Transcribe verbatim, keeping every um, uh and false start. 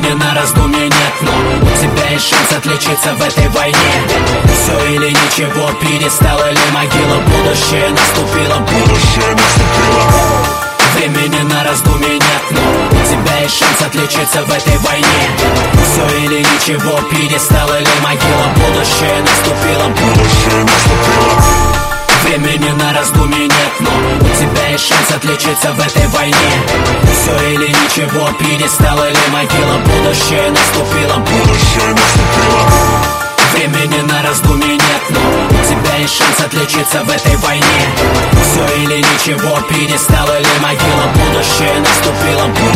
Времени на раздумье нет, но у тебя есть шанс отличиться в этой войне. Все или ничего, перестала ли могила? Будущее наступило, будущее наступило. Времени на раздумье нет, но у тебя есть шанс отличиться в этой войне. Все или ничего, перестала ли могила? Будущее наступило, будущее наступило. Времени на раздумье нет, но у тебя есть шанс отличиться в этой войне. Все или ничего, перестала ли могила? Будущее наступило, будущее наступило. Времени на раздумье нет, но у тебя есть шанс отличиться в этой войне. Все или ничего, перестала ли могила? Будущее наступило, будущее